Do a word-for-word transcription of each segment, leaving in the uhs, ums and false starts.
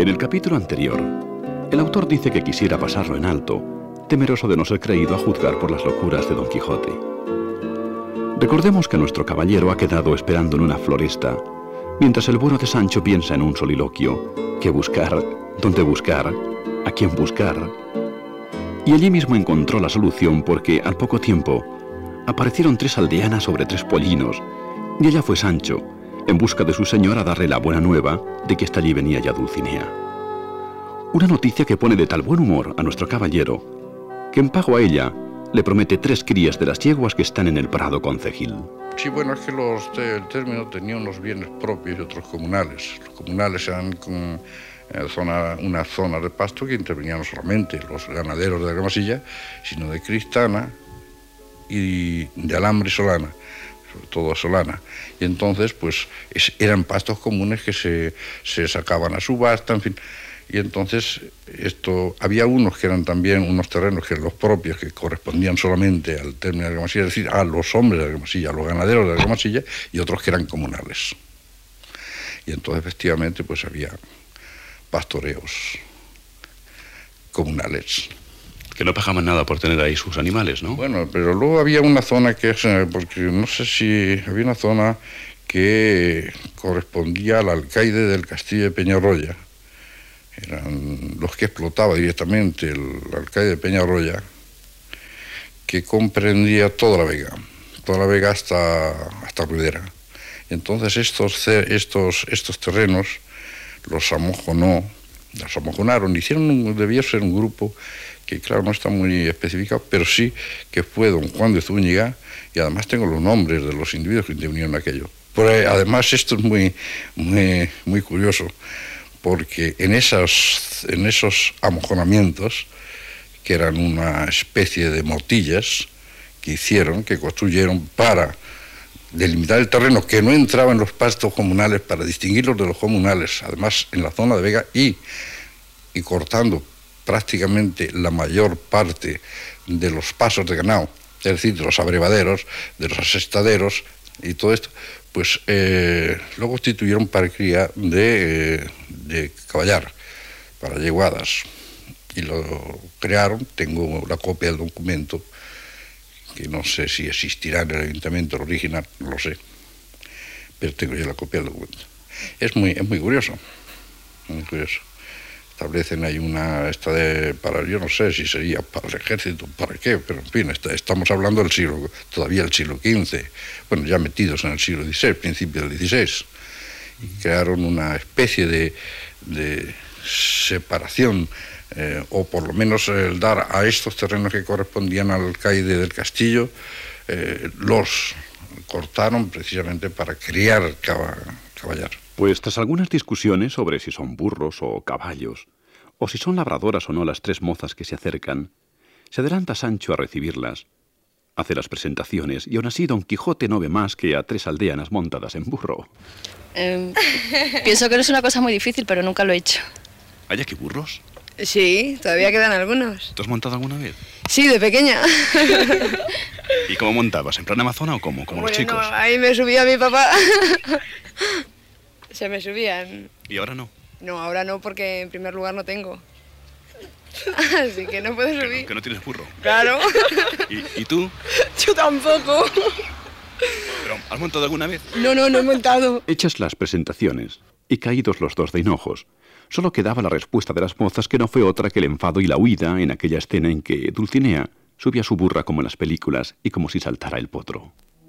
En el capítulo anterior, el autor dice que quisiera pasarlo en alto, temeroso de no ser creído a juzgar por las locuras de Don Quijote. Recordemos que nuestro caballero ha quedado esperando en una floresta, mientras el bueno de Sancho piensa en un soliloquio: ¿qué buscar? ¿Dónde buscar? ¿A quién buscar? Y allí mismo encontró la solución, porque al poco tiempo aparecieron tres aldeanas sobre tres pollinos, y allá fue Sancho, en busca de su señor, a darle la buena nueva de que hasta allí venía ya Dulcinea. Una noticia que pone de tal buen humor a nuestro caballero, que en pago a ella le promete tres crías de las yeguas que están en el prado concejil. Sí, bueno, es que los, el término tenía unos bienes propios y otros comunales. Los comunales eran con, eh, zona, una zona de pasto que intervenían no solamente los ganaderos de la Gramasilla, sino de Cristana y de Alambre y Solana, sobre todo Solana. Y entonces, pues, es, eran pastos comunes que se, se sacaban a subasta, en fin. Y entonces, esto, había unos que eran también unos terrenos que eran los propios, que correspondían solamente al término de la Gramasilla, es decir, a los hombres de la Gramasilla, a los ganaderos de la Gramasilla, y otros que eran comunales. Y entonces, efectivamente, pues había pastoreos comunales. Que no pagaban nada por tener ahí sus animales, ¿no? Bueno, pero luego había una zona que es, porque no sé si había una zona que correspondía al alcaide del castillo de Peñarroya. Eran los que explotaba directamente el alcaide de Peñarroya, que comprendía toda la vega, toda la vega hasta, hasta Ruidera. Entonces estos, estos, estos terrenos los amojonó, los amojonaron, hicieron un, debía ser un grupo que claro no está muy especificado, pero sí que fue don Juan de Zúñiga, y además tengo los nombres de los individuos que intervinieron en aquello. Pero además esto es muy, muy, muy curioso, porque en, esas, en esos amojonamientos, que eran una especie de motillas que hicieron, que construyeron para delimitar el terreno, que no entraba en los pastos comunales, para distinguirlos de los comunales, además en la zona de vega, y, y cortando prácticamente la mayor parte de los pasos de ganado, es decir, de los abrevaderos, de los asestaderos y todo esto, pues eh, lo constituyeron para cría de, eh, de caballar, para yeguadas, y lo crearon. Tengo la copia del documento, que no sé si existirá en el ayuntamiento original, no lo sé, pero tengo yo la copia del documento. Es muy, es muy curioso, muy curioso. Establecen ahí una, esta de, para, yo no sé si sería para el ejército, para qué, pero en fin, está, estamos hablando del siglo, todavía el siglo quince, bueno, ya metidos en el siglo dieciséis, principio del dieciséis, y crearon una especie de, de separación, eh, o por lo menos el dar a estos terrenos que correspondían al alcaide del castillo, eh, los cortaron precisamente para criar cab caballar. Pues tras algunas discusiones sobre si son burros o caballos, o si son labradoras o no las tres mozas que se acercan, se adelanta Sancho a recibirlas, hace las presentaciones, y aún así Don Quijote no ve más que a tres aldeanas montadas en burro. Eh, pienso que no es una cosa muy difícil, pero nunca lo he hecho. ¿Hay aquí burros? Sí, todavía quedan algunos. ¿Tú has montado alguna vez? Sí, de pequeña. ¿Y cómo montabas? ¿En plan amazona o cómo? Como bueno, los chicos. No, ahí me subía mi papá. Se me subían. ¿Y ahora no? No, ahora no, porque en primer lugar no tengo. Así que no puedo subir. Que no, que no tienes burro. Claro. ¿Y, ¿Y tú? Yo tampoco. ¿Pero has montado alguna vez? No, no, no he montado. Hechas las presentaciones, y caídos los dos de hinojos, solo quedaba la respuesta de las mozas, que no fue otra que el enfado y la huida en aquella escena en que Dulcinea subía su burra como en las películas y como si saltara el potro.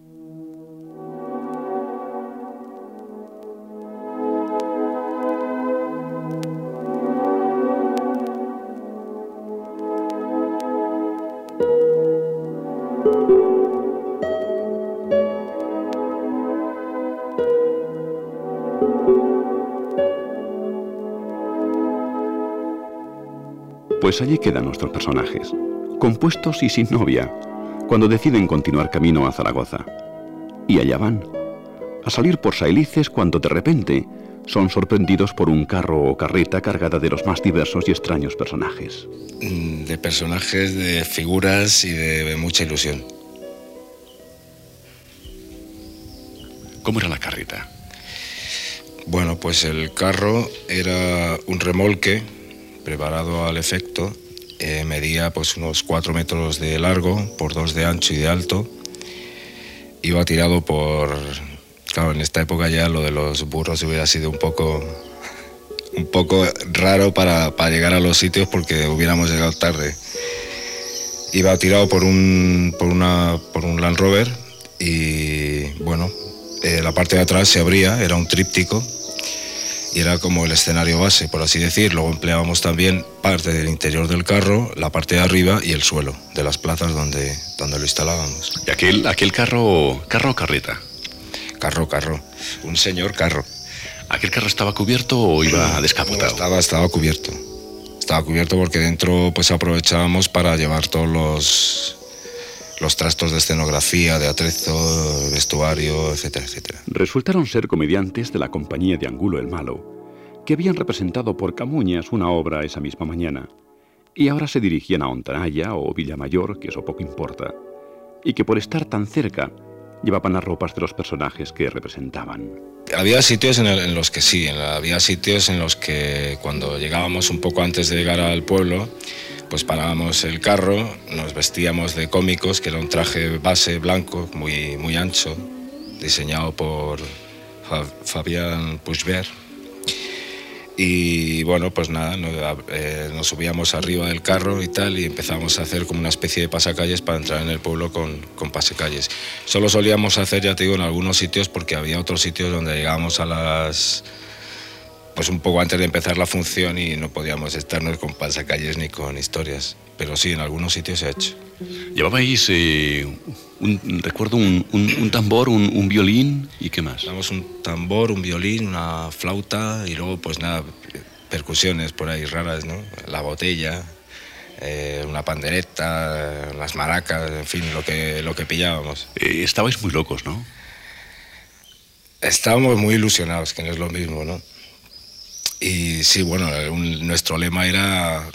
Pues allí quedan nuestros personajes, compuestos y sin novia, cuando deciden continuar camino a Zaragoza. Y allá van, a salir por Saelices, cuando de repente son sorprendidos por un carro o carreta cargada de los más diversos y extraños personajes. De personajes, de figuras y de mucha ilusión. ¿Cómo era la carreta? Bueno, pues el carro era un remolque preparado al efecto. Eh, medía pues unos cuatro metros de largo por dos de ancho y de alto. Iba tirado por... Claro, en esta época ya lo de los burros hubiera sido un poco, un poco raro para, para llegar a los sitios porque hubiéramos llegado tarde. Iba tirado por un, por una, por un Land Rover y bueno, eh, la parte de atrás se abría, era un tríptico y era como el escenario base, por así decir. Luego empleábamos también parte del interior del carro, la parte de arriba y el suelo de las plazas donde, donde lo instalábamos. ¿Y aquel, aquel carro, carro o carreta? Carro, carro, un señor carro. ¿Aquel carro estaba cubierto o iba descapotado? No, estaba, estaba cubierto. Estaba cubierto porque dentro pues aprovechábamos para llevar todos los, los trastos de escenografía, de atrezo, vestuario, etcétera, etcétera. Resultaron ser comediantes de la compañía de Angulo el Malo, que habían representado por Camuñas una obra esa misma mañana, y ahora se dirigían a Ontanaya o Villamayor, que eso poco importa, y que por estar tan cerca llevaban las ropas de los personajes que representaban. Había sitios en, el, en los que sí, en la, había sitios en los que cuando llegábamos un poco antes de llegar al pueblo, pues parábamos el carro, nos vestíamos de cómicos, que era un traje base blanco muy, muy ancho, diseñado por Fabián Puigvert. Y bueno, pues nada, nos, eh, nos subíamos arriba del carro y tal y empezamos a hacer como una especie de pasacalles para entrar en el pueblo con, con pasacalles. Solo solíamos hacer, ya te digo, en algunos sitios porque había otros sitios donde llegábamos a las... pues un poco antes de empezar la función y no podíamos estarnos con pasacalles ni con historias. Pero sí, en algunos sitios se ha hecho. Llevabais, eh, un, recuerdo, un, un, un tambor, un, un violín y qué más. Llevamos un tambor, un violín, una flauta y luego pues nada, percusiones por ahí raras, ¿no? La botella, eh, una pandereta, las maracas, en fin, lo que, lo que pillábamos. Eh, estabais muy locos, ¿no? Estábamos muy ilusionados, que no es lo mismo, ¿no? Y sí, bueno, un, nuestro lema era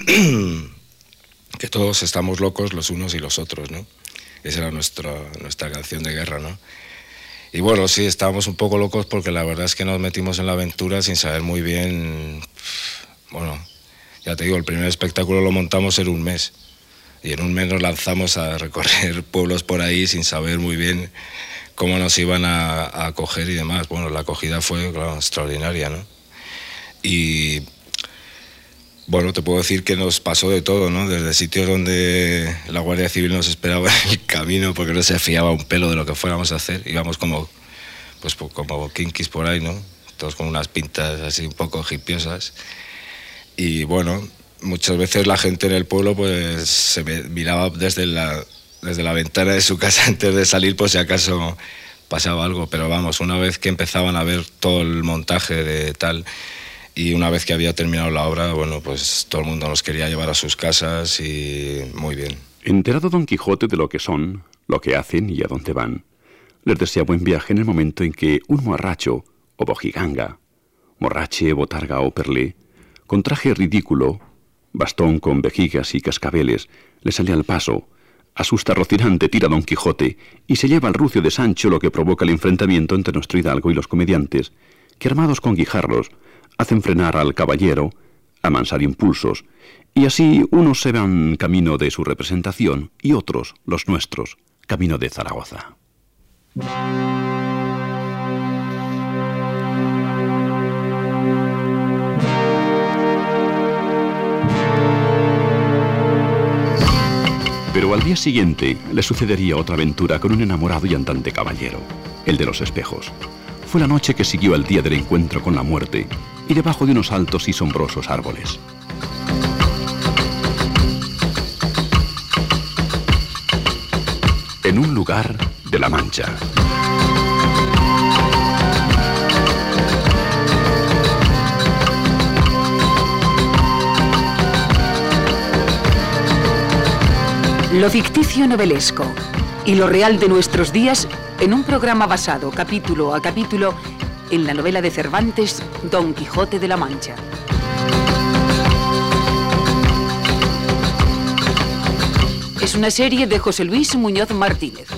que todos estamos locos los unos y los otros, ¿no? Esa era nuestra, nuestra canción de guerra, ¿no? Y bueno, sí, estábamos un poco locos porque la verdad es que nos metimos en la aventura sin saber muy bien... Bueno, ya te digo, el primer espectáculo lo montamos en un mes. Y en un mes nos lanzamos a recorrer pueblos por ahí sin saber muy bien cómo nos iban a, a acoger y demás. Bueno, la acogida fue, claro, extraordinaria, ¿no? Y bueno, te puedo decir que nos pasó de todo, ¿no? Desde sitios donde la Guardia Civil nos esperaba en el camino porque no se fiaba un pelo de lo que fuéramos a hacer. Íbamos como, pues, como kinkis por ahí, ¿no? Todos con unas pintas así un poco hipiosas. Y bueno, muchas veces la gente en el pueblo pues se miraba desde la, desde la ventana de su casa antes de salir por si acaso pasaba algo. Pero vamos, una vez que empezaban a ver todo el montaje de tal... Y una vez que había terminado la obra, bueno, pues todo el mundo nos quería llevar a sus casas y muy bien. Enterado Don Quijote de lo que son, lo que hacen y a dónde van, les desea buen viaje en el momento en que un morracho o bojiganga, morrache, botarga o perlé, con traje ridículo, bastón con vejigas y cascabeles, le sale al paso, asusta a Rocinante, tira a Don Quijote y se lleva al rucio de Sancho, lo que provoca el enfrentamiento entre nuestro hidalgo y los comediantes, que armados con guijarros, hacen frenar al caballero, amansar impulsos, y así unos se van camino de su representación y otros, los nuestros, camino de Zaragoza. Pero al día siguiente le sucedería otra aventura con un enamorado y andante caballero, el de los espejos. Fue la noche que siguió al día del encuentro con la muerte y debajo de unos altos y sombrosos árboles. En un lugar de La Mancha. Lo ficticio novelesco y lo real de nuestros días en un programa basado capítulo a capítulo en la novela de Cervantes, Don Quijote de la Mancha. Es una serie de José Luis Muñoz Martínez.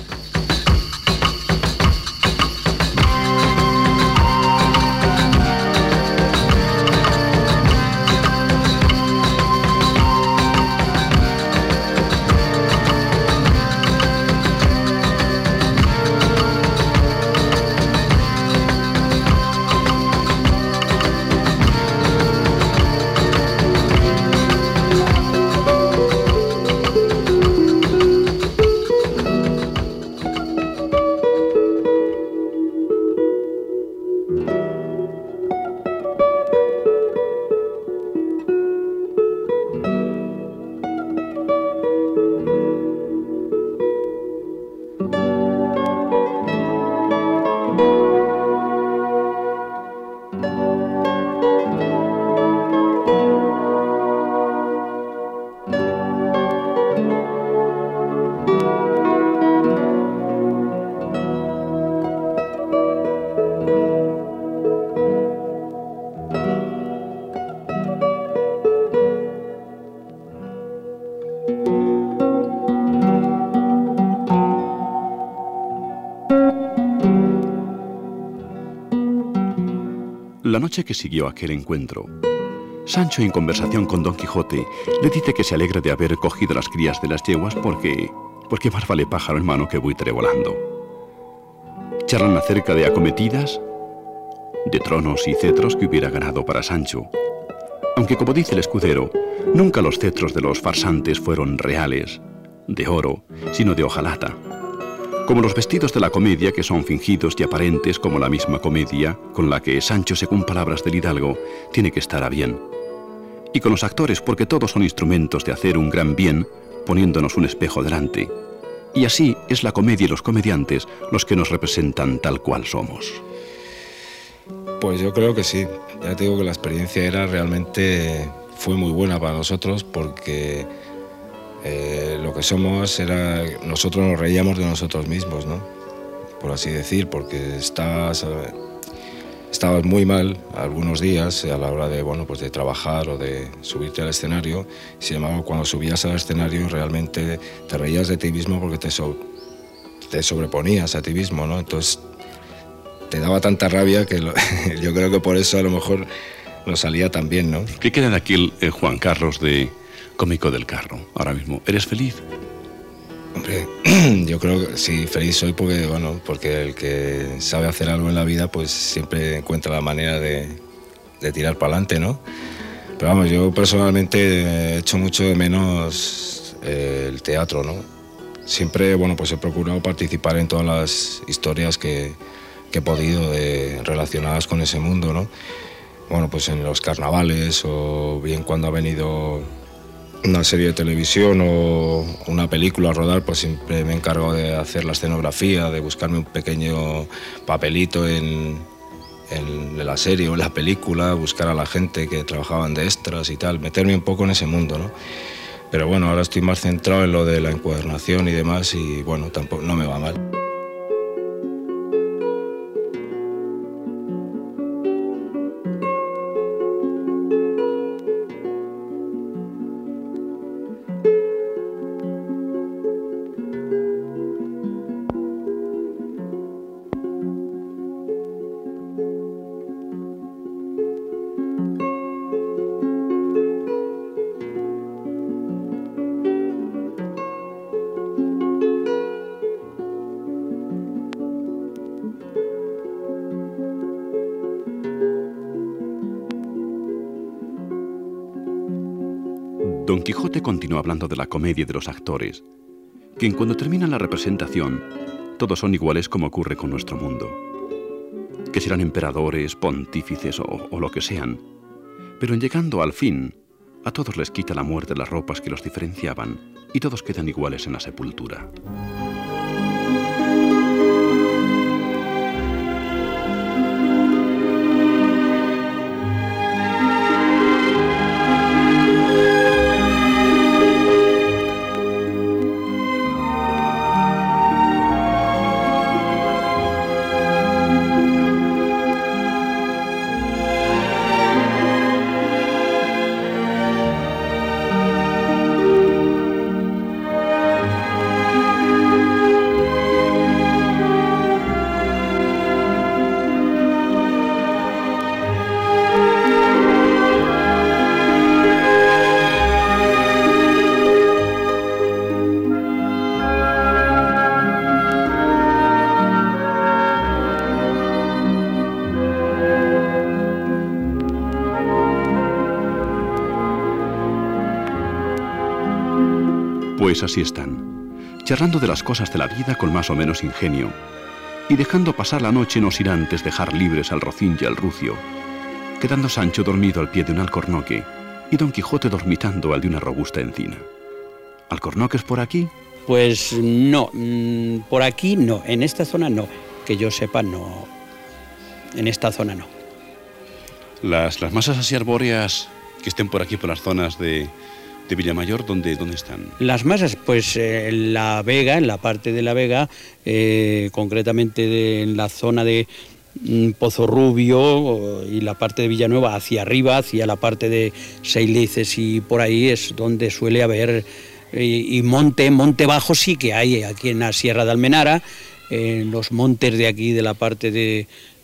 noche que siguió aquel encuentro, Sancho, en conversación con Don Quijote, le dice que se alegra de haber cogido las crías de las yeguas porque, porque más vale pájaro en mano que buitre volando. Charlan acerca de acometidas, de tronos y cetros que hubiera ganado para Sancho. Aunque, como dice el escudero, nunca los cetros de los farsantes fueron reales, de oro, sino de hojalata. Como los vestidos de la comedia, que son fingidos y aparentes como la misma comedia, con la que Sancho, según palabras del hidalgo, tiene que estar a bien. Y con los actores, porque todos son instrumentos de hacer un gran bien, poniéndonos un espejo delante. Y así es la comedia y los comediantes los que nos representan tal cual somos. Pues yo creo que sí. Ya te digo que la experiencia era realmente, fue muy buena para nosotros, porque eh, lo que somos era, nosotros nos reíamos de nosotros mismos, ¿no? Por así decir, porque estabas, estabas muy mal algunos días a la hora de, bueno, pues de trabajar o de subirte al escenario. Sin embargo, cuando subías al escenario realmente te reías de ti mismo porque te, so, te sobreponías a ti mismo, ¿no? Entonces te daba tanta rabia que lo, yo creo que por eso a lo mejor nos salía tan bien, ¿no? ¿Qué queda de aquí el eh, Juan Carlos de Cómico del Carro ahora mismo? ¿Eres feliz? Hombre, yo creo que sí, feliz soy porque, bueno, porque el que sabe hacer algo en la vida pues siempre encuentra la manera de, de tirar para adelante, ¿no? Pero vamos, yo personalmente he hecho mucho de menos eh, el teatro, ¿no? Siempre, bueno, pues he procurado participar en todas las historias que que he podido eh, relacionadas con ese mundo, ¿no? Bueno, pues en los carnavales o bien cuando ha venido una serie de televisión o una película a rodar, pues siempre me encargo de hacer la escenografía, de buscarme un pequeño papelito en, en la serie o en la película, buscar a la gente que trabajaban de extras y tal, meterme un poco en ese mundo, ¿no? Pero bueno, ahora estoy más centrado en lo de la encuadernación y demás y bueno, tampoco, no me va mal. Don Quijote continúa hablando de la comedia y de los actores, que en cuando termina la representación, todos son iguales como ocurre con nuestro mundo. Que serán emperadores, pontífices o, o lo que sean, pero en llegando al fin, a todos les quita la muerte las ropas que los diferenciaban y todos quedan iguales en la sepultura. Pues así están, charlando de las cosas de la vida con más o menos ingenio, y dejando pasar la noche no sin antes dejar libres al Rocín y al Rucio, quedando Sancho dormido al pie de un alcornoque y Don Quijote dormitando al de una robusta encina. ¿Alcornoques por aquí? Pues no, por aquí no, en esta zona no, que yo sepa no, en esta zona no. Las, las masas así arbóreas que estén por aquí, por las zonas de... ¿De Villamayor, ¿dónde, dónde están? Las masas, pues eh, en la Vega, en la parte de la Vega, eh, concretamente de, en la zona de mm, Pozo Rubio y la parte de Villanueva hacia arriba, hacia la parte de Seilices y por ahí es donde suele haber, eh, y monte, monte bajo sí que hay aquí en la Sierra de Almenara, en los montes de aquí de la parte de, de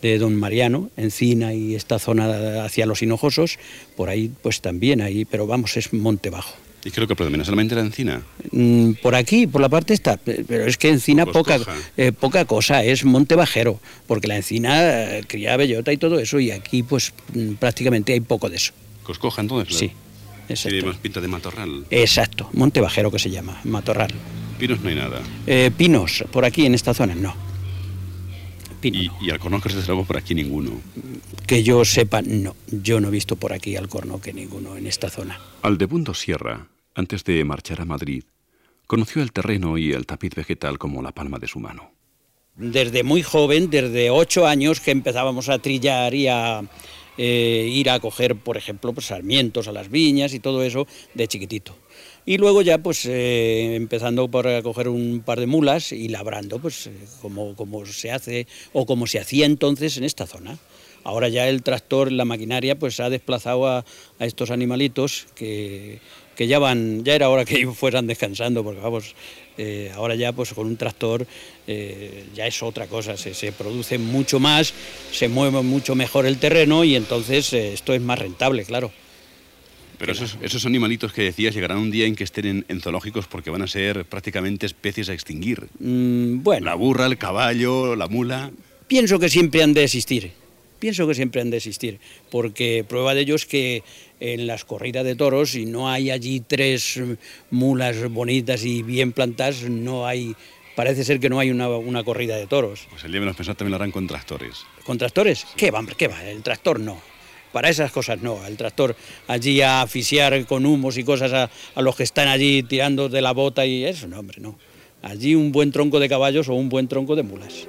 de Don Mariano, Encina y esta zona hacia los Hinojosos, por ahí pues también hay, pero vamos, es monte bajo. Y creo que predomina solamente la encina. Mm, por aquí, por la parte esta, pero es que encina poca, eh, poca cosa, es monte bajero, porque la encina eh, cría bellota y todo eso, y aquí pues mm, prácticamente hay poco de eso. ¿Coscoja entonces? Sí, exacto. Tiene más pinta de matorral. Exacto, monte bajero que se llama, matorral. Pinos no hay nada. Eh, pinos, por aquí en esta zona no. Pino, y, no. y alcornoques desde luego por aquí ninguno. Que yo sepa, no, yo no he visto por aquí alcornoque ninguno en esta zona. Aldebundo Sierra, antes de marchar a Madrid, conoció el terreno y el tapiz vegetal como la palma de su mano. Desde muy joven, desde ocho años que empezábamos a trillar y a eh, ir a coger, por ejemplo, pues, sarmientos a las viñas y todo eso de chiquitito. Y luego ya pues eh, empezando por a coger un par de mulas y labrando, pues eh, como, como se hace o como se hacía entonces en esta zona. Ahora ya el tractor, la maquinaria, pues ha desplazado a, a estos animalitos que, que ya van, ya era hora que ellos fueran descansando, porque vamos, eh, ahora ya pues con un tractor eh, ya es otra cosa, se, se produce mucho más, se mueve mucho mejor el terreno y entonces eh, esto es más rentable, claro. Pero esos, esos animalitos que decías llegarán un día en que estén en, en zoológicos porque van a ser prácticamente especies a extinguir. Mm, bueno. La burra, el caballo, la mula. Pienso que siempre han de existir. Pienso que siempre han de existir, porque prueba de ello es que en las corridas de toros, si no hay allí tres mulas bonitas y bien plantadas, no hay, parece ser que no hay una, una corrida de toros. Pues el día menos pensado también lo harán con tractores. ¿Con tractores? Sí. ¿Qué va, qué va? El tractor no. Para esas cosas no, el tractor allí a asfixiar con humos y cosas a, a los que están allí tirando de la bota y eso, no, hombre, no. Allí un buen tronco de caballos o un buen tronco de mulas.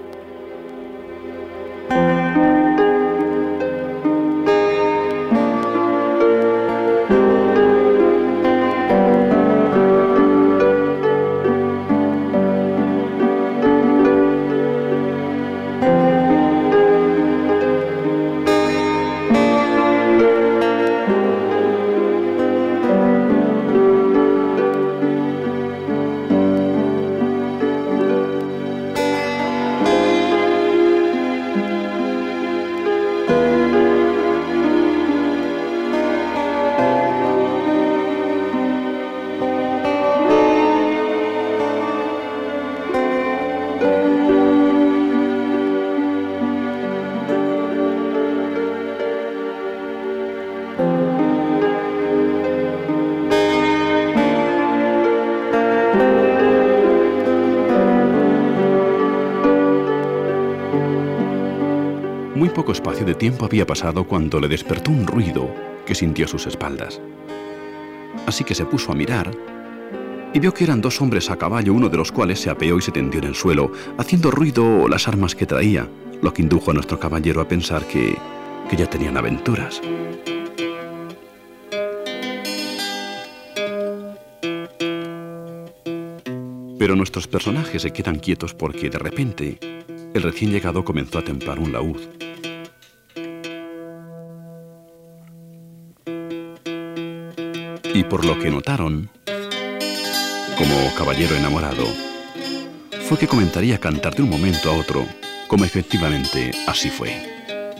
Muy poco espacio de tiempo había pasado cuando le despertó un ruido que sintió a sus espaldas. Así que se puso a mirar y vio que eran dos hombres a caballo, uno de los cuales se apeó y se tendió en el suelo, haciendo ruido las armas que traía, lo que indujo a nuestro caballero a pensar que, que ya tenían aventuras. Pero nuestros personajes se quedan quietos porque de repente el recién llegado comenzó a templar un laúd. Y por lo que notaron, como caballero enamorado, fue que comentaría cantar de un momento a otro, como efectivamente así fue.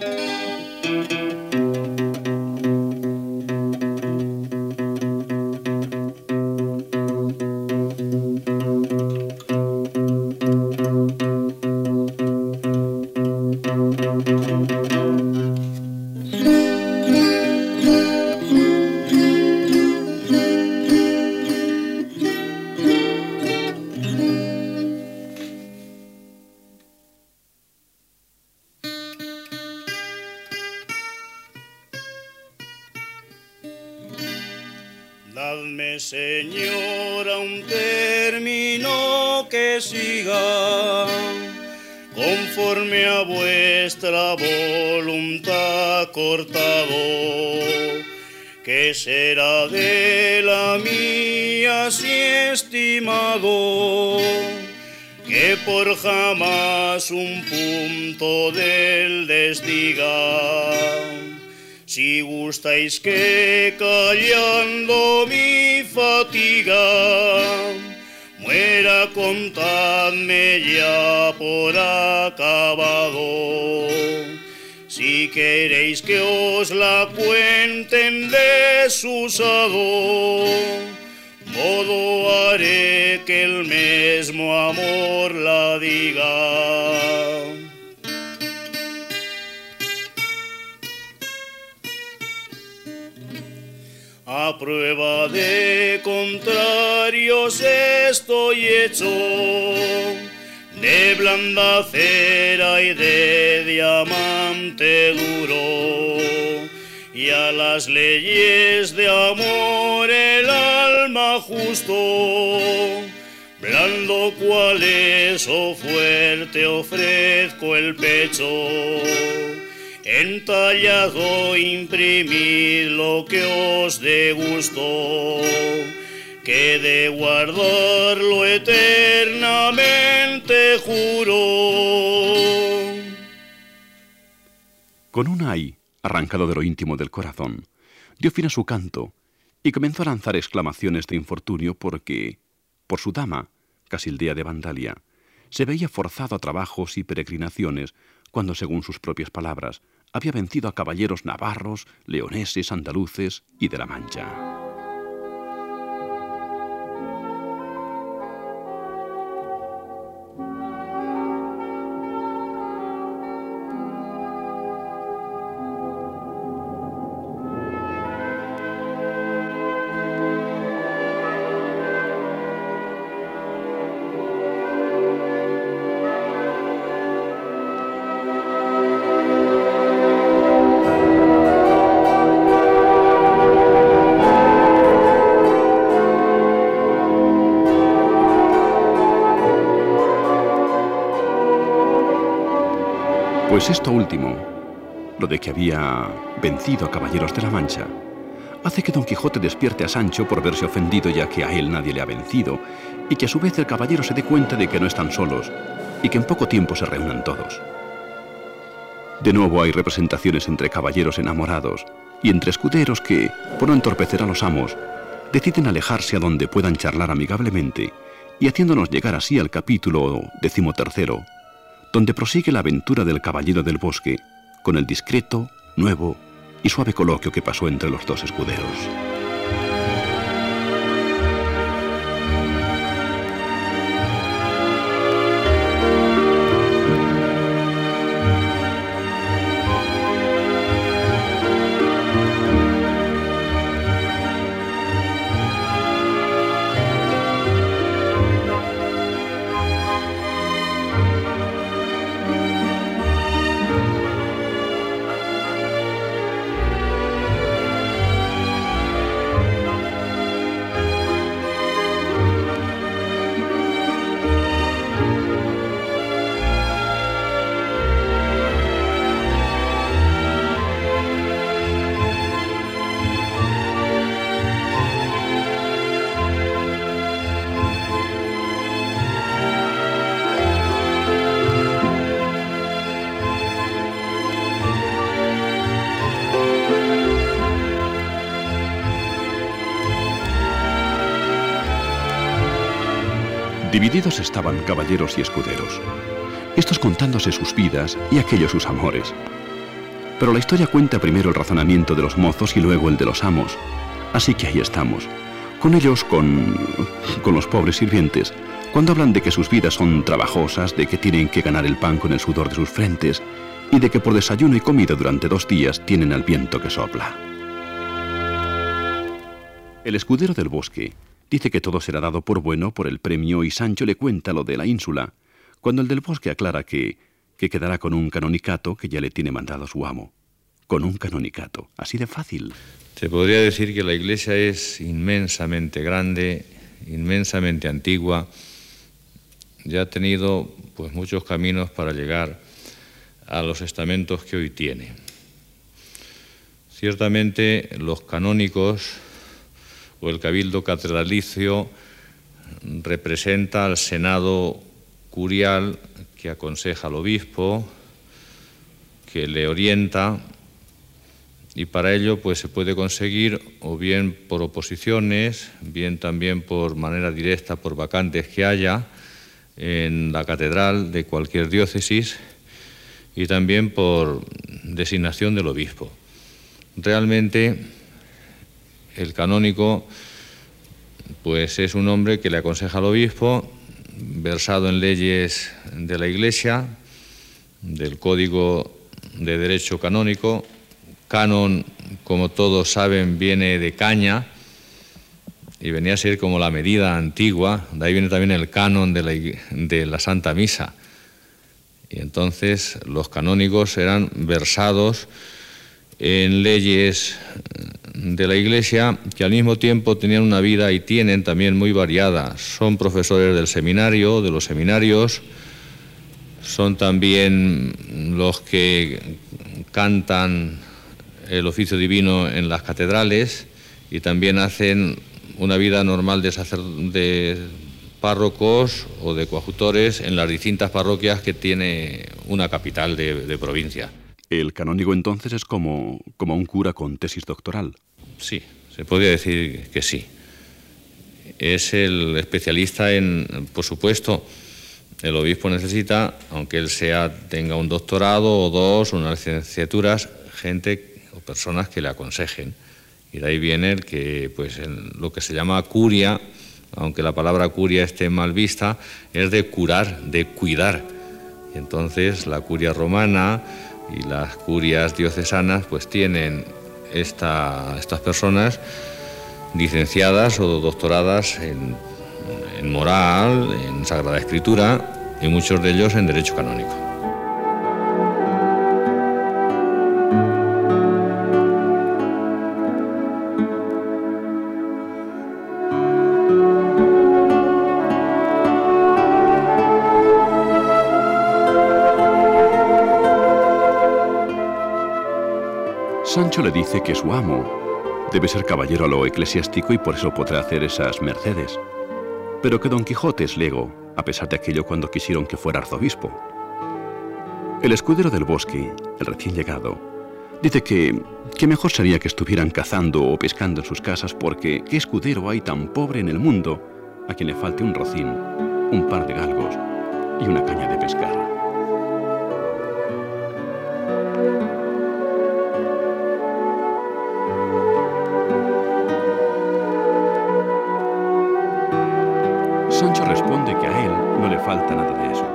Dadme, señora, un término que siga conforme a vuestra voluntad cortado, que será de la mía si estimado, que por jamás un punto del desdiga. Si gustáis que callando mi fatiga muera contadme ya por acabado. Si queréis que os la cuenten desusado, modo haré que el mismo amor la diga. A prueba de contrarios estoy hecho, de blanda cera y de diamante duro, y a las leyes de amor el alma justo, blando cual es o fuerte ofrezco el pecho. Entallado imprimid lo que os dé gusto, que de guardarlo eternamente juro. Con un ay, arrancado de lo íntimo del corazón, dio fin a su canto y comenzó a lanzar exclamaciones de infortunio porque, por su dama, Casildea de Vandalia, se veía forzado a trabajos y peregrinaciones cuando, según sus propias palabras, había vencido a caballeros navarros, leoneses, andaluces y de la Mancha. Pues esto último, lo de que había vencido a caballeros de la Mancha, hace que Don Quijote despierte a Sancho por verse ofendido ya que a él nadie le ha vencido, y que a su vez el caballero se dé cuenta de que no están solos y que en poco tiempo se reúnan todos. De nuevo hay representaciones entre caballeros enamorados y entre escuderos que, por no entorpecer a los amos, deciden alejarse a donde puedan charlar amigablemente, y haciéndonos llegar así al capítulo decimotercero, donde prosigue la aventura del caballero del bosque, con el discreto, nuevo y suave coloquio que pasó entre los dos escuderos. Divididos estaban caballeros y escuderos, estos contándose sus vidas y aquellos sus amores. Pero la historia cuenta primero el razonamiento de los mozos y luego el de los amos. Así que ahí estamos, con ellos, con, con los pobres sirvientes, cuando hablan de que sus vidas son trabajosas, de que tienen que ganar el pan con el sudor de sus frentes y de que por desayuno y comida durante dos días tienen al viento que sopla. El escudero del bosque dice que todo será dado por bueno por el premio y Sancho le cuenta lo de la ínsula, cuando el del bosque aclara que, que quedará con un canonicato que ya le tiene mandado su amo. Con un canonicato, así de fácil. Se podría decir que la iglesia es inmensamente grande, inmensamente antigua, ya ha tenido pues muchos caminos para llegar a los estamentos que hoy tiene. Ciertamente los canónicos o el cabildo catedralicio representa al senado curial que aconseja al obispo, que le orienta y para ello pues se puede conseguir o bien por oposiciones, bien también por manera directa, por vacantes que haya en la catedral de cualquier diócesis, y también por designación del obispo. Realmente el canónigo pues es un hombre que le aconseja al obispo, versado en leyes de la Iglesia, del Código de Derecho Canónico. Canon, como todos saben, viene de caña y venía a ser como la medida antigua. De ahí viene también el canon de la, de la Santa Misa. Y entonces los canónigos eran versados en leyes de la Iglesia, que al mismo tiempo tenían una vida y tienen también muy variada. Son profesores del seminario, de los seminarios, son también los que cantan el oficio divino en las catedrales y también hacen una vida normal de, sacer, de párrocos o de coadjutores en las distintas parroquias que tiene una capital de, de provincia. El canónigo entonces es como, como un cura con tesis doctoral. Sí, se podría decir que sí. Es el especialista en, por supuesto, el obispo necesita, aunque él sea, tenga un doctorado o dos, unas licenciaturas, gente o personas que le aconsejen. Y de ahí viene el que, pues, en lo que se llama curia, aunque la palabra curia esté mal vista, es de curar, de cuidar. Y entonces la curia romana y las curias diocesanas pues tienen esta, estas personas licenciadas o doctoradas en, en moral, en Sagrada Escritura y muchos de ellos en Derecho Canónico. Sancho le dice que su amo debe ser caballero a lo eclesiástico y por eso podrá hacer esas mercedes, pero que Don Quijote es lego, a pesar de aquello cuando quisieron que fuera arzobispo. El escudero del bosque, el recién llegado, dice que, que mejor sería que estuvieran cazando o pescando en sus casas, porque ¿qué escudero hay tan pobre en el mundo a quien le falte un rocín, un par de galgos y una caña de pescar? Sancho responde que a él no le falta nada de eso.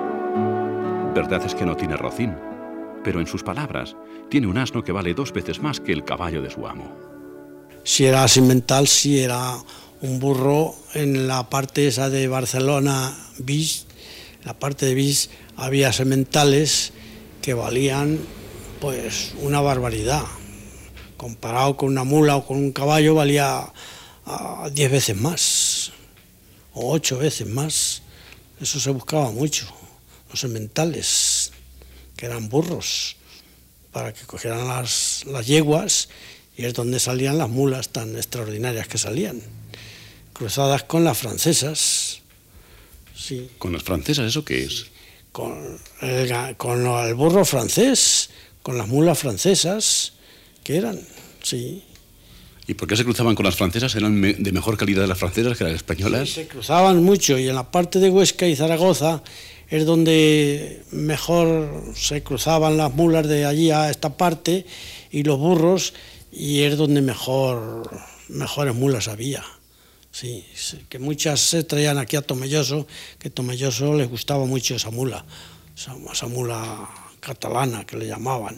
Verdad es que no tiene rocín, pero en sus palabras tiene un asno que vale dos veces más que el caballo de su amo. Si era semental, si era un burro en la parte esa de Barcelona, Bis, en la parte de Bis había sementales que valían pues una barbaridad. Comparado con una mula o con un caballo valía uh, diez veces más. O ocho veces más. Eso se buscaba mucho, los sementales, que eran burros, para que cogieran las, las yeguas, y es donde salían las mulas tan extraordinarias que salían, cruzadas con las francesas. Sí. ¿Con las francesas eso qué es? Con el, con el burro francés, con las mulas francesas, que eran, sí. ¿Y por qué se cruzaban con las francesas? ¿Eran me de mejor calidad las francesas que las españolas? Sí, se cruzaban mucho, y en la parte de Huesca y Zaragoza es donde mejor se cruzaban las mulas de allí a esta parte y los burros, y es donde mejor mejores mulas había. Sí, que muchas se traían aquí a Tomelloso, que Tomelloso les gustaba mucho esa mula, esa, esa mula catalana que le llamaban,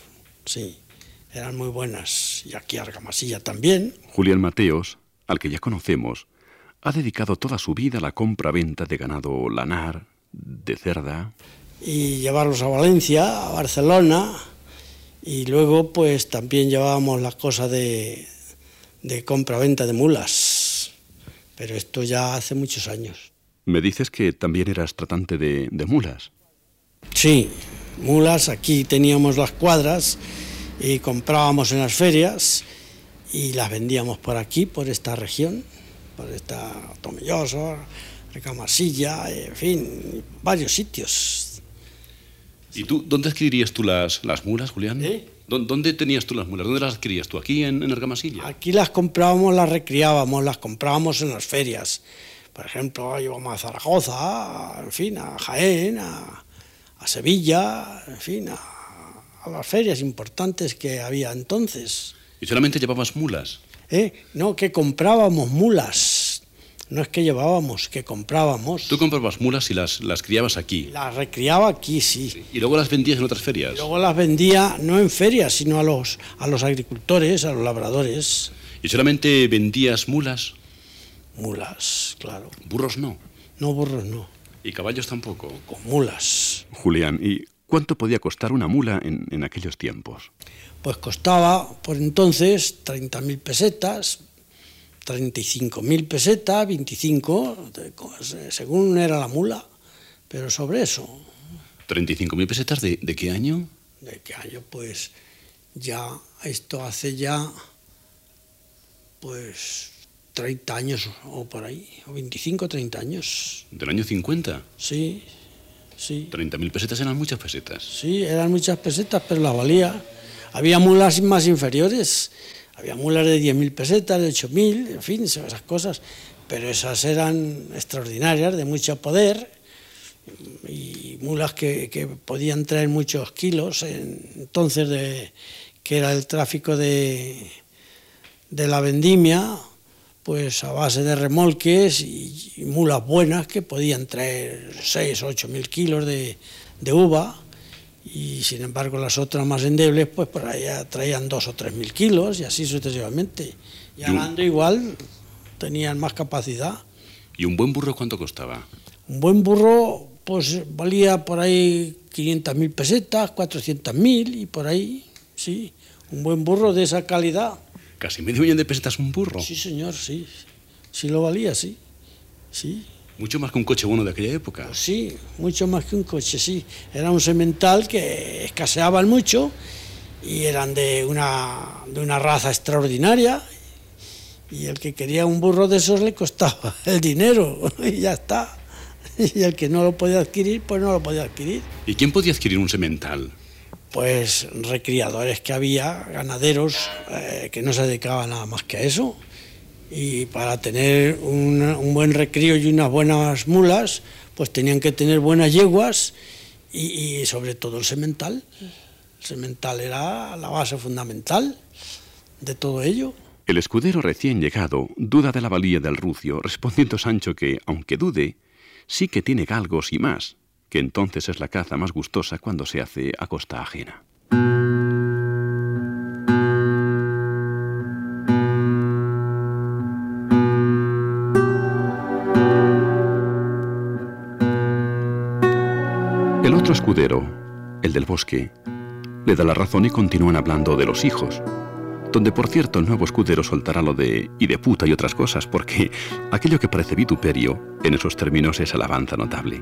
sí. Eran muy buenas, y aquí Argamasilla también. Julián Mateos, al que ya conocemos, ha dedicado toda su vida a la compra-venta de ganado lanar, de cerda. Y llevarlos a Valencia, a Barcelona, y luego pues también llevábamos las cosas de, de compra-venta de mulas, pero esto ya hace muchos años. Me dices que también eras tratante de, de mulas. Sí, mulas, aquí teníamos las cuadras, y comprábamos en las ferias y las vendíamos por aquí, por esta región, por esta Tomelloso, Recamasilla, en fin, varios sitios. ¿Y tú, dónde adquirirías tú las, las mulas, Julián? ¿Eh? ¿Dónde tenías tú las mulas? ¿Dónde las adquirías tú? ¿Aquí en, en Argamasilla? Aquí las comprábamos, las recriábamos, las comprábamos en las ferias. Por ejemplo, íbamos a Zaragoza, en fin, a Jaén, a, a Sevilla, en fin, a, a las ferias importantes que había entonces. ¿Y solamente llevabas mulas? ¿Eh? No, que comprábamos mulas. No es que llevábamos, que comprábamos. Tú comprabas mulas y las, las criabas aquí. Las recriaba aquí, sí. sí. ¿Y luego las vendías en otras ferias? Y luego las vendía no en ferias, sino a los, a los agricultores, a los labradores. ¿Y solamente vendías mulas? Mulas, claro. ¿Burros no? No, burros no. ¿Y caballos tampoco? Con mulas. Julián, ¿y cuánto podía costar una mula en, en aquellos tiempos? Pues costaba, por entonces, treinta mil pesetas, treinta y cinco mil pesetas, veinticinco, según era la mula, pero sobre eso. ¿treinta y cinco mil pesetas de, de qué año? ¿De qué año? Pues ya, esto hace ya, pues, treinta años o por ahí, o veinticinco, treinta años. ¿Del año cincuenta? Sí, sí. treinta mil pesetas eran muchas pesetas. Sí, eran muchas pesetas, pero las valía. Había mulas más inferiores. Había mulas de diez mil pesetas, de ocho mil, en fin, esas cosas, pero esas eran extraordinarias, de mucho poder, y mulas que, que podían traer muchos kilos, en, entonces, de, que era el tráfico de, de la vendimia, pues a base de remolques y, y mulas buenas que podían traer seis o ocho mil kilos de, de uva. Y sin embargo las otras más endebles pues por allá traían dos o tres mil kilos y así sucesivamente. Y hablando igual tenían más capacidad. ¿Y un buen burro cuánto costaba? Un buen burro pues valía por ahí quinientas mil pesetas, cuatrocientas mil y por ahí, sí, un buen burro de esa calidad. ¿Casi medio millón de pesetas un burro? Sí, señor, sí, sí lo valía, sí, sí. ¿Mucho más que un coche bueno de aquella época? Pues sí, mucho más que un coche, sí. Era un semental que escaseaban mucho y eran de una, de una raza extraordinaria y el que quería un burro de esos le costaba el dinero y ya está. Y el que no lo podía adquirir, pues no lo podía adquirir. ¿Y quién podía adquirir un semental? Pues recriadores que había, ganaderos eh, que no se dedicaban nada más que a eso. Y para tener un, un buen recrío y unas buenas mulas, pues tenían que tener buenas yeguas y, y sobre todo el semental. El semental era la base fundamental de todo ello. El escudero recién llegado duda de la valía del rucio, respondiendo Sancho que, aunque dude, sí que tiene galgos y más, que entonces es la caza más gustosa cuando se hace a costa ajena. El otro escudero, el del bosque, le da la razón y continúan hablando de los hijos, donde por cierto el nuevo escudero soltará lo de y de puta y otras cosas, porque aquello que parece vituperio en esos términos es alabanza notable.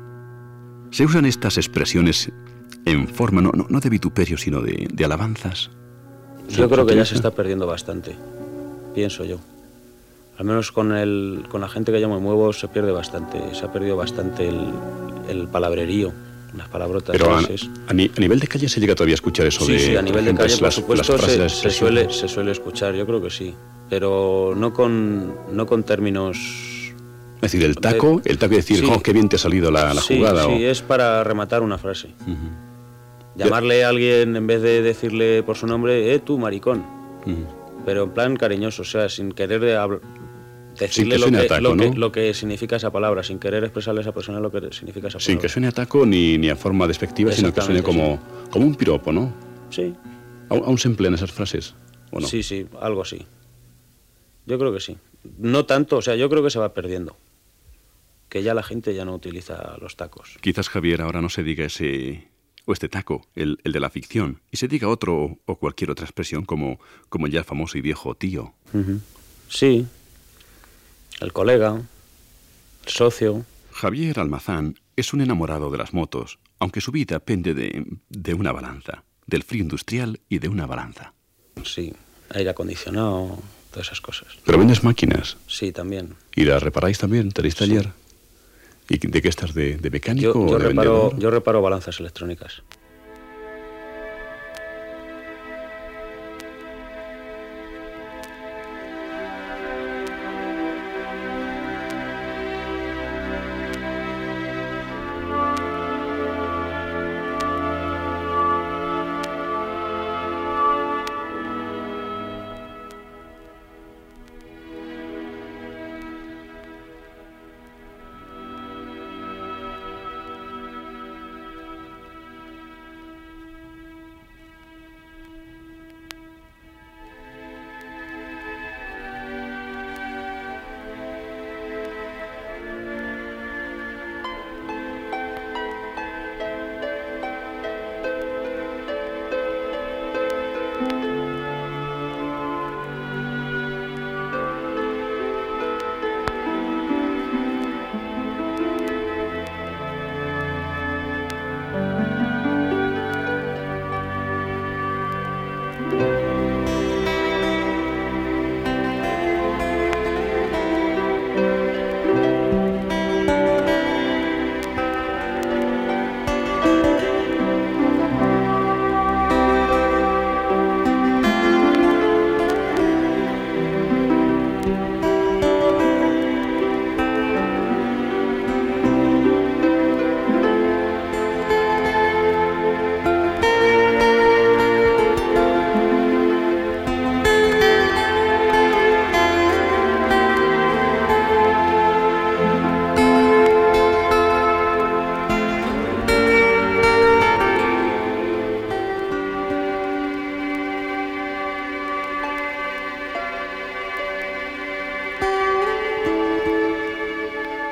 Se usan estas expresiones en forma no, no, no de vituperio, sino de, de alabanzas. Yo creo que ya se está perdiendo bastante, pienso yo. Al menos con, el, con la gente que yo me muevo se pierde bastante, se ha perdido bastante el, el palabrerío, las palabrotas. Pero a, a, ni, a nivel de calle se llega todavía a escuchar eso. Sí, de, sí, a nivel de calle, por las, supuesto, las se, se, suele, se suele escuchar, yo creo que sí, pero no con, no con términos... Es decir, el taco, el taco de decir, sí, oh, qué bien te ha salido la, la sí, jugada. Sí, o... es para rematar una frase. Uh-huh. Llamarle a alguien, en vez de decirle por su nombre, eh, tú, maricón. Uh-huh. Pero en plan cariñoso, o sea, sin querer de hablar... Decirle lo, que, ataco, lo, ¿no? que, lo que significa esa palabra, sin querer expresarle a esa persona lo que significa esa palabra. Sin que suene a taco ni, ni a forma despectiva, sino que suene como, como un piropo, ¿no? Sí. ¿Aún se emplean esas frases o no? Sí, sí, algo así. Yo creo que sí. No tanto, o sea, yo creo que se va perdiendo. Que ya la gente ya no utiliza los tacos. Quizás, Javier, ahora no se diga ese... o este taco, el, el de la ficción, y se diga otro o cualquier otra expresión como, como ya el famoso y viejo tío. Uh-huh. Sí. El colega, el socio. Javier Almazán es un enamorado de las motos, aunque su vida pende de, de una balanza, del frío industrial y de una balanza. Sí, aire acondicionado, todas esas cosas. ¿Pero vendes máquinas? Sí, también. ¿Y las reparáis también? ¿Tenéis taller? Sí. ¿Y de qué estás? ¿De, de mecánico yo, yo o de reparo, vendedor? Yo reparo balanzas electrónicas.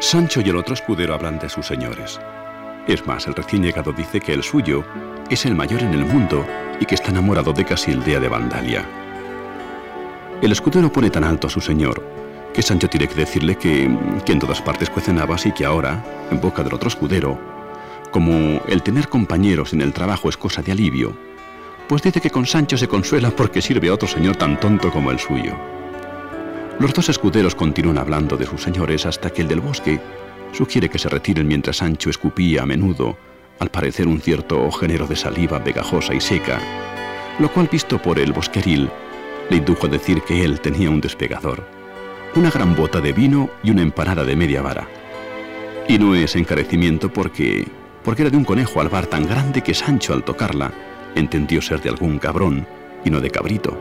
Sancho y el otro escudero hablan de sus señores. Es más, el recién llegado dice que el suyo es el mayor en el mundo y que está enamorado de Casildea de Vandalia. El escudero pone tan alto a su señor que Sancho tiene que decirle que, que en todas partes cuecen habas y que ahora, en boca del otro escudero, como el tener compañeros en el trabajo es cosa de alivio, pues dice que con Sancho se consuela porque sirve a otro señor tan tonto como el suyo. Los dos escuderos continúan hablando de sus señores hasta que el del bosque sugiere que se retiren mientras Sancho escupía a menudo, al parecer un cierto género de saliva pegajosa y seca, lo cual visto por el bosqueril le indujo a decir que él tenía un despegador, una gran bota de vino y una empanada de media vara. Y no es encarecimiento porque, porque era de un conejo albar tan grande que Sancho al tocarla entendió ser de algún cabrón y no de cabrito.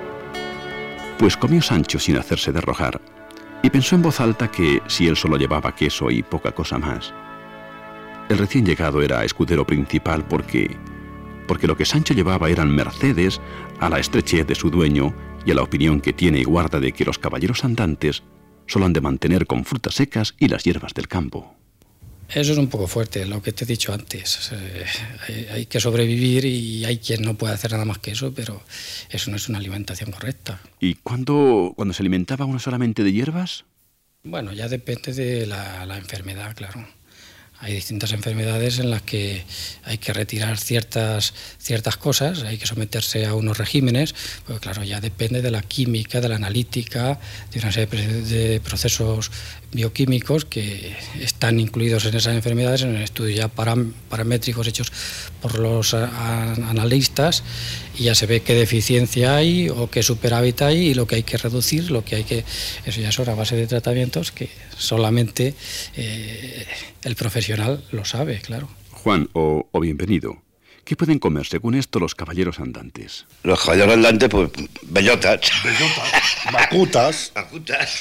Pues comió Sancho sin hacerse de rogar y pensó en voz alta que si él solo llevaba queso y poca cosa más. El recién llegado era escudero principal porque, porque lo que Sancho llevaba eran mercedes a la estrechez de su dueño y a la opinión que tiene y guarda de que los caballeros andantes solo han de mantener con frutas secas y las hierbas del campo. Eso es un poco fuerte, lo que te he dicho antes. Eh, hay, hay que sobrevivir y hay quien no puede hacer nada más que eso, pero eso no es una alimentación correcta. ¿Y cuándo, cuando se alimentaba uno solamente de hierbas? Bueno, ya depende de la, la enfermedad, claro. Hay distintas enfermedades en las que hay que retirar ciertas, ciertas cosas, hay que someterse a unos regímenes, pues claro, ya depende de la química, de la analítica, de una serie de procesos bioquímicos que están incluidos en esas enfermedades en el estudio ya param, paramétricos hechos por los a, analistas, y ya se ve qué deficiencia hay o qué superávit hay y lo que hay que reducir, lo que hay que... Eso ya son a base de tratamientos que solamente eh, el profesional lo sabe, claro. Juan, o, o bienvenido, ¿qué pueden comer según esto los caballeros andantes? Los caballeros andantes, pues, bellotas. Bellotas, macutas. Macutas.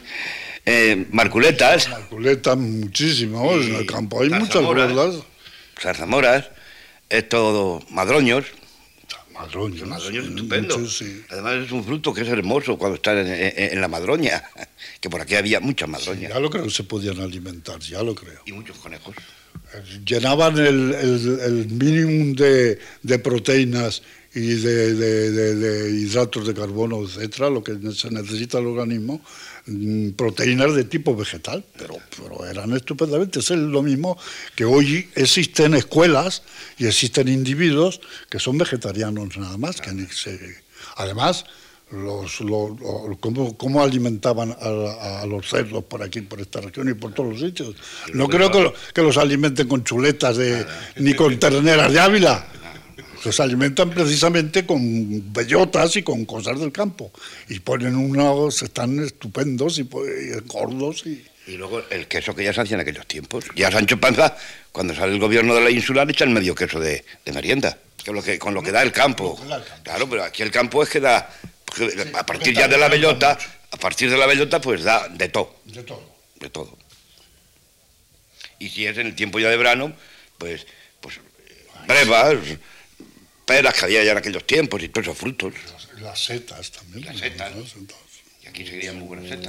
Eh, marculetas. Marculetas, muchísimas. En el campo hay muchas gordas. Zarzamoras. Es todo madroños. Madroños. Madroños estupendo. Muchos, sí. Además es un fruto que es hermoso cuando está en, en, en la madroña. Que por aquí había muchas madroñas. Sí, ya lo creo que se podían alimentar, ya lo creo. Y muchos conejos. Llenaban el, el, el mínimo de, de proteínas y de, de, de, de hidratos de carbono, etcétera, lo que se necesita el organismo, proteínas de tipo vegetal, pero, pero eran estupendamente. Es lo mismo que hoy existen escuelas y existen individuos que son vegetarianos nada más. Que ni se, además, los, los, los, cómo, cómo alimentaban a, a los cerdos por aquí, por esta región y por todos los sitios. No creo que, lo, que los alimenten con chuletas de, ni con terneras de Ávila. Los alimentan precisamente con bellotas y con cosas del campo. Y ponen unos, están estupendos y, y gordos. Y... y luego el queso que ya se hacía en aquellos tiempos. Ya Sancho Panza, cuando sale el gobierno de la insular, echan medio queso de, de merienda, que lo que, con lo que da el campo. Claro, pero aquí el campo es que da, a partir ya de la bellota, a partir de la bellota, pues da de todo. De todo. De todo. Y si es en el tiempo ya de verano, pues, pues brevas, peras que había ya en aquellos tiempos y todos esos frutos. Las, las setas también. Las setas. Y aquí se querían muy buenas setas.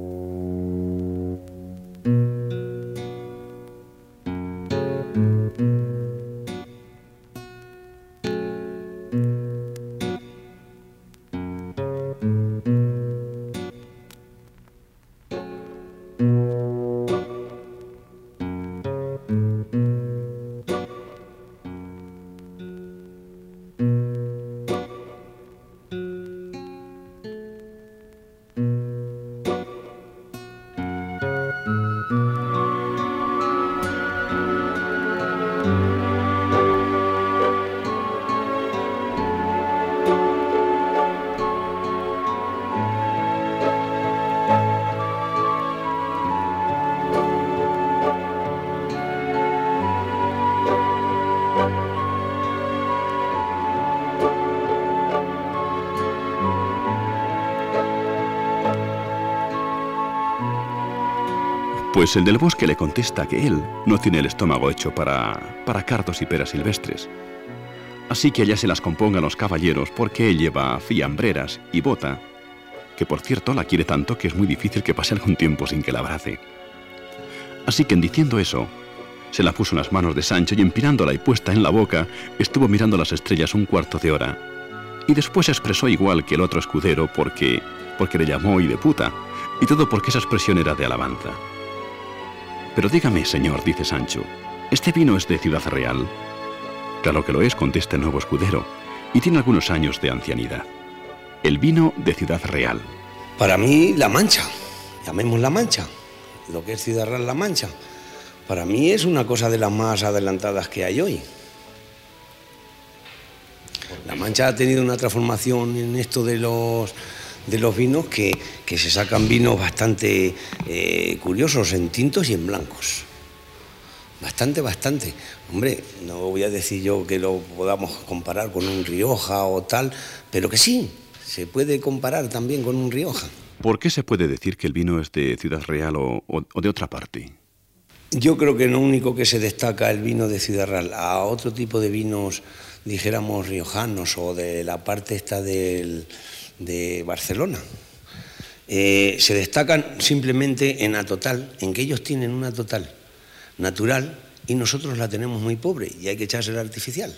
Pues el del bosque le contesta que él no tiene el estómago hecho para, para cardos y peras silvestres. Así que allá se las compongan los caballeros porque él lleva fiambreras y bota, que por cierto la quiere tanto que es muy difícil que pase algún tiempo sin que la abrace. Así que en diciendo eso, se la puso en las manos de Sancho y empinándola y puesta en la boca, estuvo mirando las estrellas un cuarto de hora. Y después se expresó igual que el otro escudero porque, porque le llamó hideputa, y todo porque esa expresión era de alabanza. Pero dígame, señor, dice Sancho, ¿este vino es de Ciudad Real? Claro que lo es, contesta el nuevo escudero, y tiene algunos años de ancianidad. El vino de Ciudad Real. Para mí, La Mancha, llamemos La Mancha, lo que es Ciudad Real La Mancha. Para mí es una cosa de las más adelantadas que hay hoy. La Mancha ha tenido una transformación en esto de los, de los vinos que, que se sacan vinos bastante eh, curiosos en tintos y en blancos. Bastante, bastante. Hombre, no voy a decir yo que lo podamos comparar con un Rioja o tal, pero que sí, se puede comparar también con un Rioja. ¿Por qué se puede decir que el vino es de Ciudad Real o, o, o de otra parte? Yo creo que lo único que se destaca el vino de Ciudad Real a otro tipo de vinos, dijéramos riojanos o de la parte esta del, de Barcelona, eh, se destacan simplemente en la total, en que ellos tienen una total natural y nosotros la tenemos muy pobre y hay que echarse la artificial.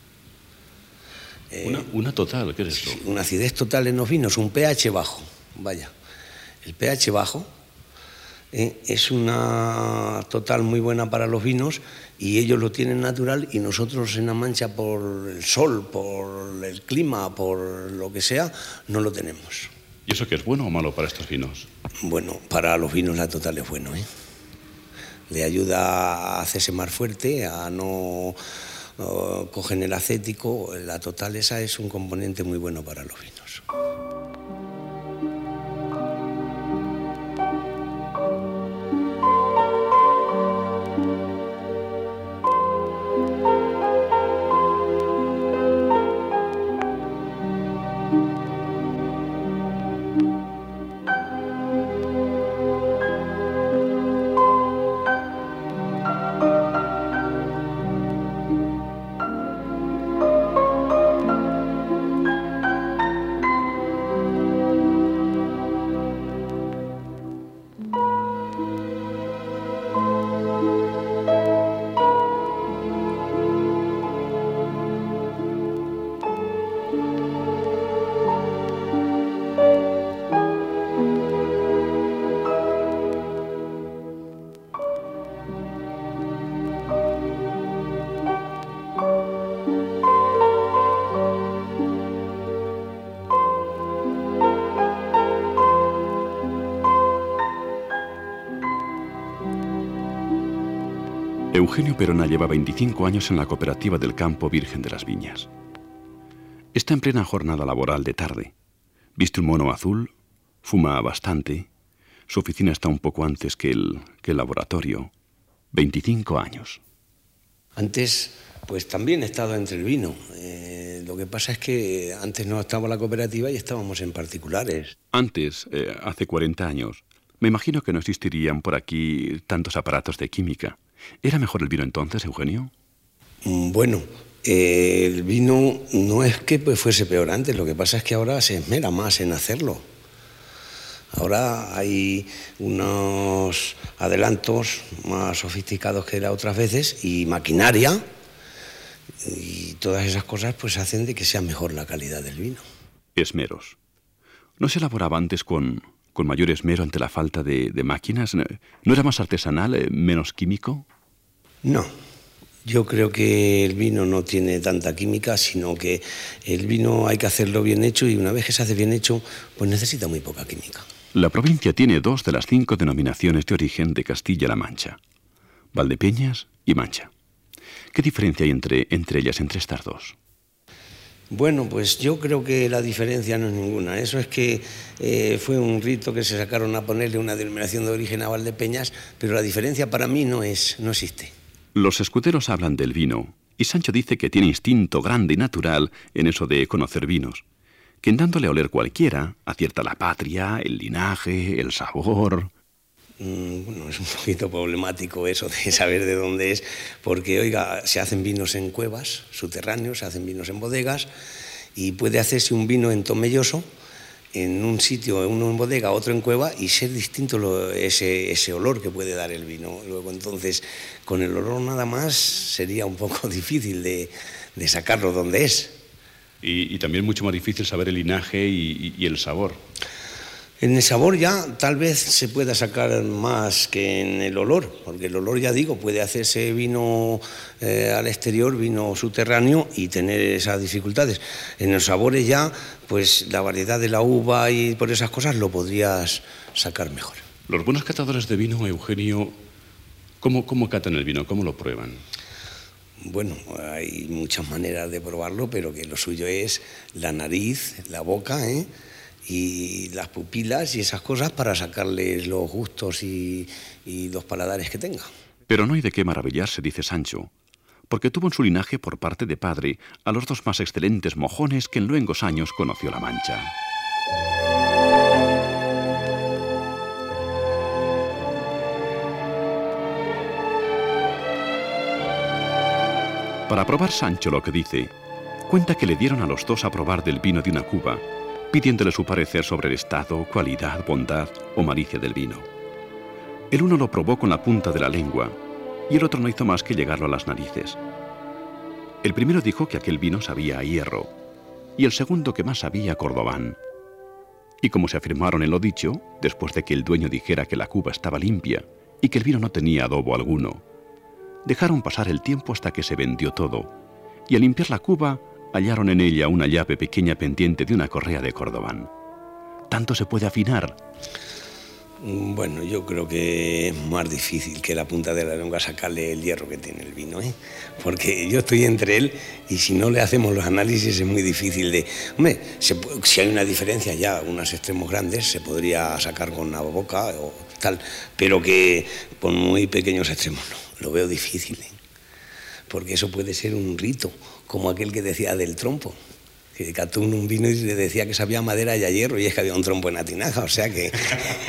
Eh, una, una total, ¿qué es eso? Una acidez total en los vinos, un pH bajo, vaya. El pH bajo eh, es una total muy buena para los vinos y ellos lo tienen natural y nosotros en La Mancha por el sol, por el clima, por lo que sea, no lo tenemos. ¿Y eso qué es bueno o malo para estos vinos? Bueno, para los vinos la total es bueno, ¿eh? Le ayuda a hacerse más fuerte, a no uh, coger el acético. La total esa es un componente muy bueno para los vinos. Eugenio Perona lleva veinticinco años en la cooperativa del campo Virgen de las Viñas. Está en plena jornada laboral de tarde. Viste un mono azul, fuma bastante. Su oficina está un poco antes que el, que el laboratorio. veinticinco años. Antes, pues también he estado entre el vino. Eh, lo que pasa es que antes no estaba en la cooperativa y estábamos en particulares. Antes, eh, hace cuarenta años, me imagino que no existirían por aquí tantos aparatos de química. ¿Era mejor el vino entonces, Eugenio? Bueno, eh, el vino no es que pues, fuese peor antes, lo que pasa es que ahora se esmera más en hacerlo. Ahora hay unos adelantos más sofisticados que era otras veces y maquinaria y todas esas cosas pues hacen de que sea mejor la calidad del vino. Esmeros. ¿No se elaboraba antes con, con mayor esmero ante la falta de, de máquinas? ¿No era más artesanal, eh, menos químico? No, yo creo que el vino no tiene tanta química, sino que el vino hay que hacerlo bien hecho y una vez que se hace bien hecho, pues necesita muy poca química. La provincia tiene dos de las cinco denominaciones de origen de Castilla-La Mancha, Valdepeñas y Mancha. ¿Qué diferencia hay entre, entre ellas, entre estas dos? Bueno, pues yo creo que la diferencia no es ninguna. Eso es que eh, fue un rito que se sacaron a ponerle una denominación de origen a Valdepeñas, pero la diferencia para mí no es, no existe. Los escuderos hablan del vino, y Sancho dice que tiene instinto grande y natural en eso de conocer vinos, que en dándole a oler cualquiera, acierta la patria, el linaje, el sabor. Mm, bueno, es un poquito problemático eso de saber de dónde es, porque, oiga, se hacen vinos en cuevas subterráneos, se hacen vinos en bodegas, y puede hacerse un vino entomelloso en un sitio, uno en bodega, otro en cueva, y ser distinto lo, ese, ese olor que puede dar el vino. Luego, entonces, con el olor nada más sería un poco difícil de, de sacarlo donde es. Y, y también mucho más difícil saber el linaje y, y, y el sabor. En el sabor ya tal vez se pueda sacar más que en el olor, porque el olor, ya digo, puede hacerse vino eh, al exterior, vino subterráneo, y tener esas dificultades. En los sabores ya, pues la variedad de la uva y por esas cosas lo podrías sacar mejor. Los buenos catadores de vino, Eugenio, ¿cómo, cómo catan el vino? ¿Cómo lo prueban? Bueno, hay muchas maneras de probarlo, pero que lo suyo es la nariz, la boca, ¿eh? y las pupilas y esas cosas para sacarles los gustos y, y los paladares que tenga. Pero no hay de qué maravillarse, dice Sancho, porque tuvo en su linaje por parte de padre a los dos más excelentes mojones que en luengos años conoció la Mancha. Para probar Sancho lo que dice, cuenta que le dieron a los dos a probar del vino de una cuba, pidiéndole su parecer sobre el estado, cualidad, bondad o malicia del vino. El uno lo probó con la punta de la lengua y el otro no hizo más que llegarlo a las narices. El primero dijo que aquel vino sabía a hierro y el segundo que más sabía a cordobán. Y como se afirmaron en lo dicho, después de que el dueño dijera que la cuba estaba limpia y que el vino no tenía adobo alguno, dejaron pasar el tiempo hasta que se vendió todo, y al limpiar la cuba hallaron en ella una llave pequeña pendiente de una correa de cordobán. ¿Tanto se puede afinar? Bueno, yo creo que es más difícil que la punta de la lengua sacarle el hierro que tiene el vino, ¿eh? Porque yo estoy entre él y si no le hacemos los análisis es muy difícil de... Hombre, se, si hay una diferencia ya, unos extremos grandes, se podría sacar con la boca o tal, pero que con muy pequeños extremos no, lo veo difícil, ¿eh? Porque eso puede ser un rito, como aquel que decía del trompo, que cató un vino y le decía que sabía madera y a hierro, y es que había un trompo en la tinaja, o sea que...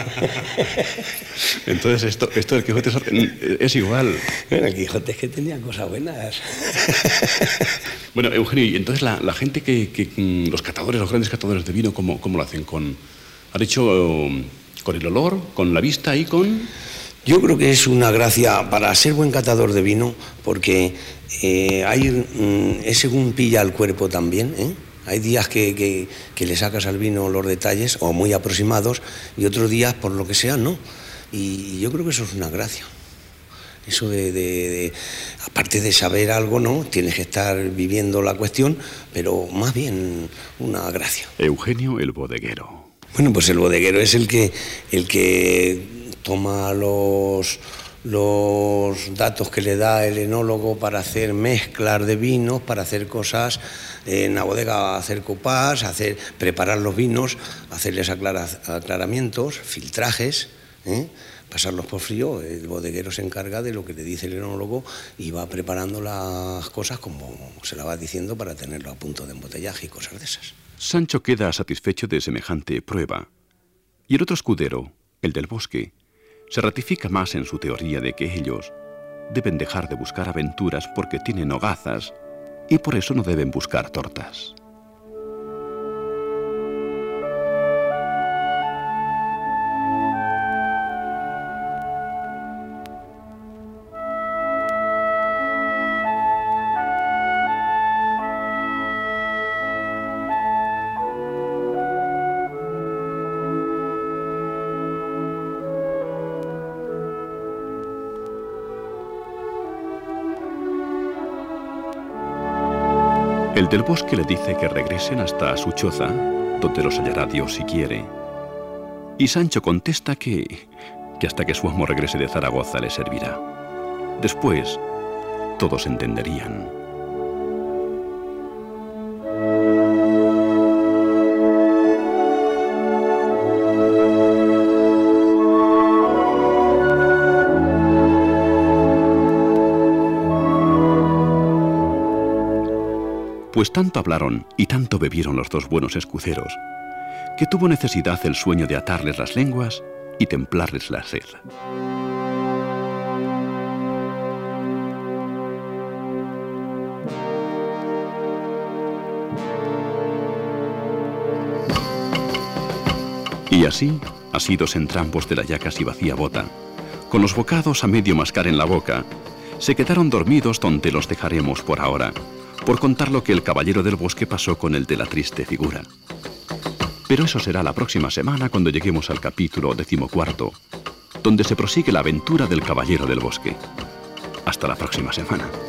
Entonces esto, esto del Quijote es igual. Bueno, el Quijote es que tenía cosas buenas. Bueno, Eugenio, y entonces la, la gente que, que, los catadores, los grandes catadores de vino, ¿cómo, cómo lo hacen? ¿Con, ¿Han hecho um, con el olor, con la vista y con...? Yo creo que es una gracia para ser buen catador de vino, porque eh, hay, mm, es según pilla el cuerpo también, ¿eh? Hay días que, que, que le sacas al vino los detalles, o muy aproximados, y otros días, por lo que sea, no. Y yo creo que eso es una gracia. Eso de, de, de, aparte de saber algo, ¿no? Tienes que estar viviendo la cuestión, pero más bien una gracia. Eugenio el bodeguero. Bueno, pues el bodeguero es el que, el que toma los, los datos que le da el enólogo para hacer mezclas de vinos, para hacer cosas en la bodega, hacer copás, hacer, preparar los vinos, hacerles aclara, aclaramientos, filtrajes, ¿eh? Pasarlos por frío. El bodeguero se encarga de lo que le dice el enólogo y va preparando las cosas como se la va diciendo para tenerlo a punto de embotellaje y cosas de esas. Sancho queda satisfecho de semejante prueba. Y el otro escudero, el del bosque, se ratifica más en su teoría de que ellos deben dejar de buscar aventuras porque tienen hogazas y por eso no deben buscar tortas. El del bosque le dice que regresen hasta su choza, donde los hallará Dios si quiere. Y Sancho contesta que, que hasta que su amo regrese de Zaragoza le servirá. Después, todos entenderían. Pues tanto hablaron y tanto bebieron los dos buenos escuderos, que tuvo necesidad el sueño de atarles las lenguas y templarles la sed. Y así, asidos entrambos de la ya casi vacía bota, con los bocados a medio mascar en la boca, se quedaron dormidos donde los dejaremos por ahora, por contar lo que el caballero del bosque pasó con el de la triste figura. Pero eso será la próxima semana cuando lleguemos al capítulo decimocuarto, donde se prosigue la aventura del caballero del bosque. Hasta la próxima semana.